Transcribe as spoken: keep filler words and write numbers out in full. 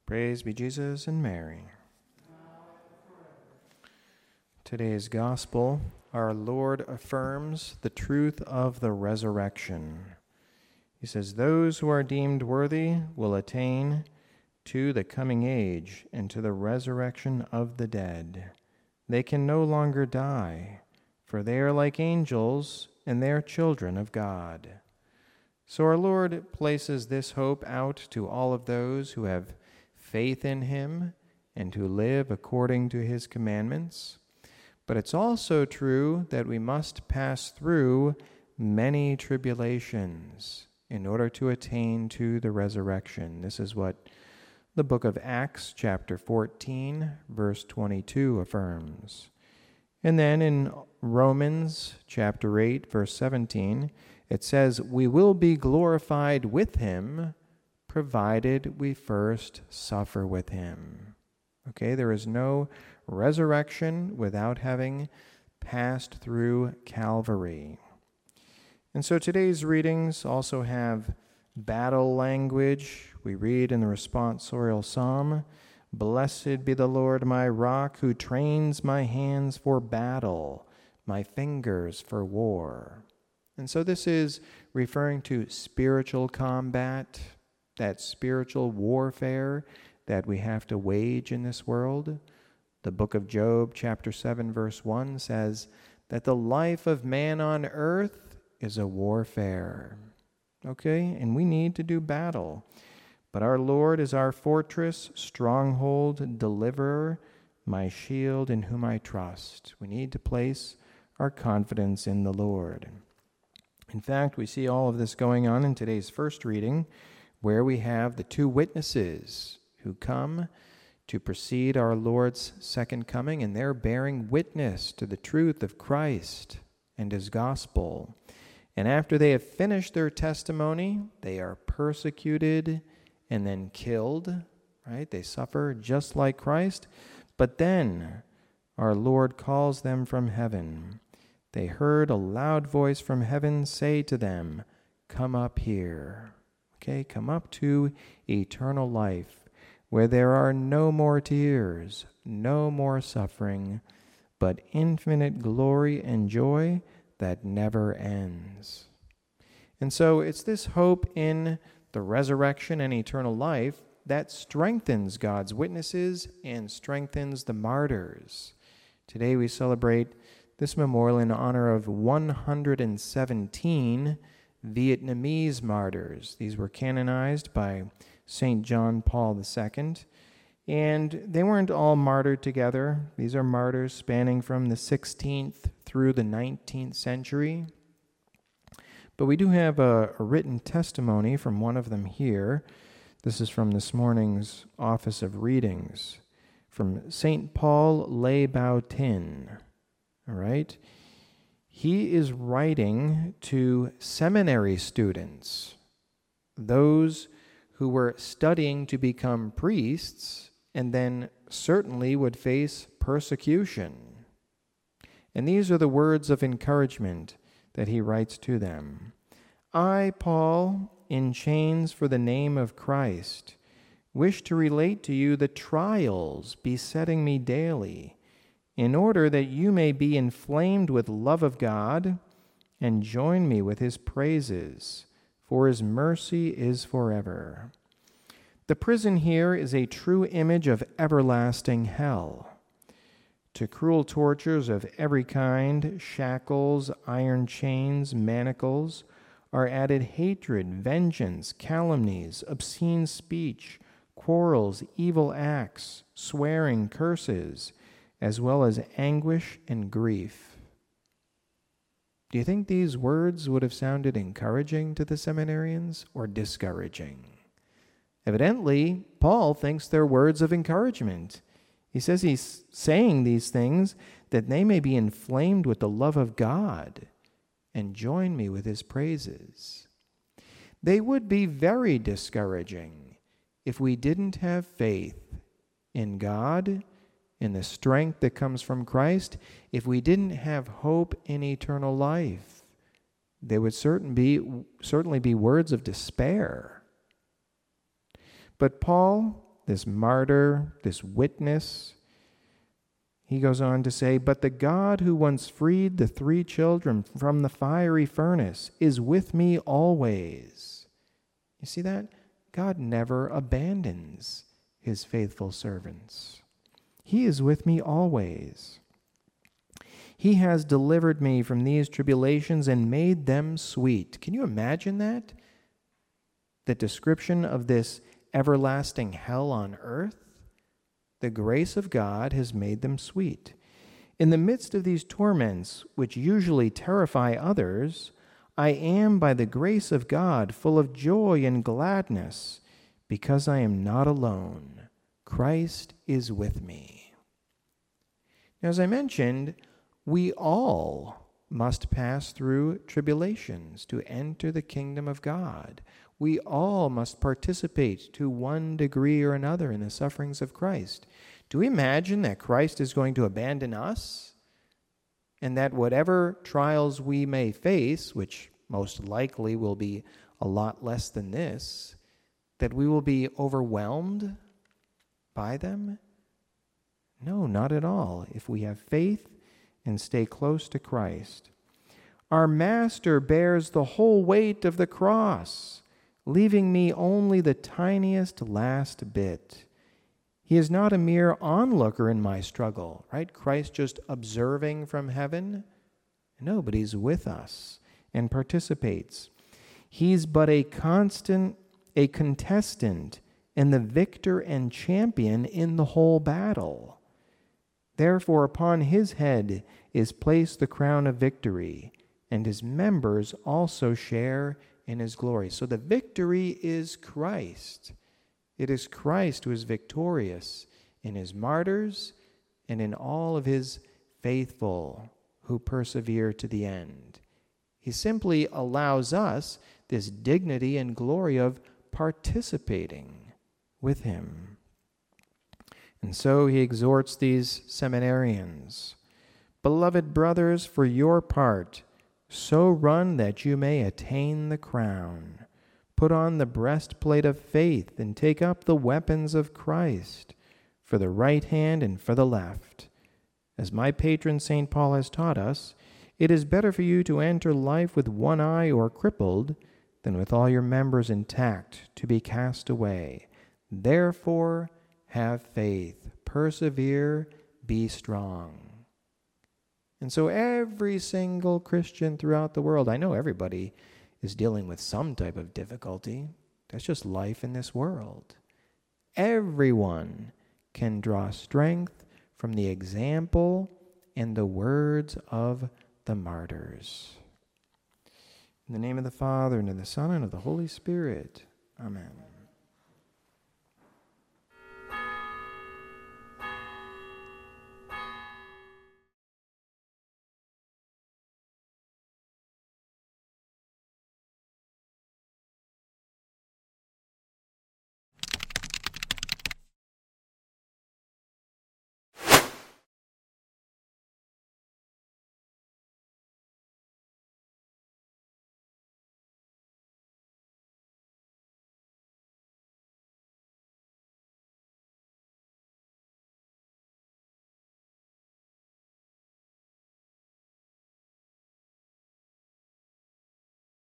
Praise be Jesus and Mary. Today's gospel, our Lord affirms the truth of the resurrection. He says, "Those who are deemed worthy will attain to the coming age and to the resurrection of the dead. They can no longer die, for they are like angels and they are children of God." So our Lord places this hope out to all of those who have faith in him and who live according to his commandments. But it's also true that we must pass through many tribulations in order to attain to the resurrection. This is what the book of Acts, chapter fourteen, verse twenty-two affirms. And then in Romans, chapter eight, verse seventeen, it says, "We will be glorified with him, provided we first suffer with him." Okay, there is no resurrection without having passed through Calvary. And so today's readings also have battle language. We read in the responsorial psalm, "Blessed be the Lord my rock, who trains my hands for battle, my fingers for war." And so this is referring to spiritual combat, that spiritual warfare that we have to wage in this world. The book of Job, chapter seven, verse one says that the life of man on earth is a warfare. Okay, and we need to do battle. But our Lord is our fortress, stronghold, deliverer, my shield in whom I trust. We need to place our confidence in the Lord. In fact, we see all of this going on in today's first reading, where we have the two witnesses who come to precede our Lord's second coming, and they're bearing witness to the truth of Christ and his gospel. And after they have finished their testimony, they are persecuted and then killed, right? They suffer just like Christ. But then our Lord calls them from heaven. They heard a loud voice from heaven say to them, "Come up here." Okay, come up to eternal life, where there are no more tears, no more suffering, but infinite glory and joy that never ends. And so it's this hope in the resurrection and eternal life that strengthens God's witnesses and strengthens the martyrs. Today we celebrate this memorial in honor of one hundred seventeen Vietnamese martyrs. These were canonized by Saint John Paul the Second, and they weren't all martyred together. These are martyrs spanning from the sixteenth through the nineteenth century. But we do have a, a written testimony from one of them here. This is from this morning's Office of Readings, from Saint Paul Le Bautin. All right? He is writing to seminary students, those who were studying to become priests and then certainly would face persecution. And these are the words of encouragement that he writes to them. "I, Paul, in chains for the name of Christ, wish to relate to you the trials besetting me daily, in order that you may be inflamed with love of God and join me with his praises, for his mercy is forever." The prison here is a true image of everlasting hell. To cruel tortures of every kind, shackles, iron chains, manacles, are added hatred, vengeance, calumnies, obscene speech, quarrels, evil acts, swearing, curses, as well as anguish and grief. Do you think these words would have sounded encouraging to the seminarians or discouraging? Evidently, Paul thinks they're words of encouragement. He says he's saying these things that they may be inflamed with the love of God and join me with his praises. They would be very discouraging if we didn't have faith in God, in the strength that comes from Christ, if we didn't have hope in eternal life. They would certain be, certainly be words of despair. But Paul this martyr, this witness. He goes on to say, "But the God who once freed the three children from the fiery furnace is with me always." You see that? God never abandons his faithful servants. He is with me always. He has delivered me from these tribulations and made them sweet. Can you imagine that? The description of this everlasting hell on earth? The grace of God has made them sweet. In the midst of these torments, which usually terrify others, I am, by the grace of God, full of joy and gladness, because I am not alone. Christ is with me. Now, as I mentioned, we all must pass through tribulations to enter the kingdom of God. We all must participate to one degree or another in the sufferings of Christ. Do we imagine that Christ is going to abandon us? And that whatever trials we may face, which most likely will be a lot less than this, that we will be overwhelmed by them? No, not at all. If we have faith and stay close to Christ. Our Master bears the whole weight of the cross, leaving me only the tiniest last bit. He is not a mere onlooker in my struggle, right? Christ just observing from heaven. No, but he's with us and participates. He's but a constant, a contestant, and the victor and champion in the whole battle. Therefore, upon his head is placed the crown of victory, and his members also share in his glory. So the victory is Christ. It is Christ who is victorious in his martyrs and in all of his faithful who persevere to the end. He simply allows us this dignity and glory of participating with him. And so he exhorts these seminarians, "Beloved brothers, for your part, so run that you may attain the crown. Put on the breastplate of faith and take up the weapons of Christ for the right hand and for the left. As my patron Saint Paul has taught us, it is better for you to enter life with one eye or crippled than with all your members intact to be cast away. Therefore, have faith, persevere, be strong." And so every single Christian throughout the world, I know everybody is dealing with some type of difficulty. That's just life in this world. Everyone can draw strength from the example and the words of the martyrs. In the name of the Father, and of the Son, and of the Holy Spirit. Amen.